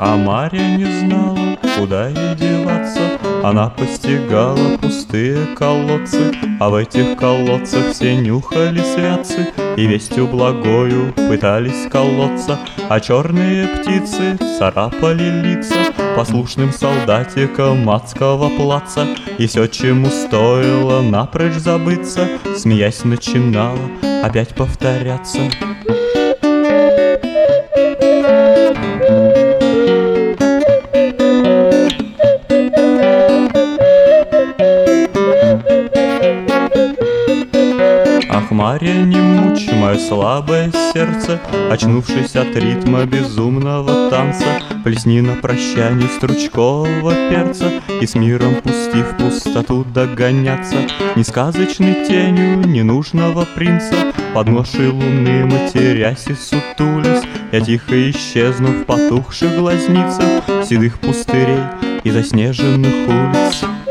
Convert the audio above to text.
А Марья не знала, куда ей деваться. Она постигала пустые колодцы, а в этих колодцах все нюхали святцы и вестью благою пытались колоться. А черные птицы царапали лица послушным солдатикам адского плаца. И все, чему стоило напрочь забыться, смеясь, начинало опять повторяться. Ах, Марья, не мучь мое слабое сердце, очнувшись от ритма безумного танца, плесни на прощанье стручкового перца и с миром пусти в пустоту догоняться. Ни сказочной тенью ненужного принца под ношей луны матерясь и сутулясь, я тихо исчезну в потухших глазницах седых пустырей и заснеженных улиц.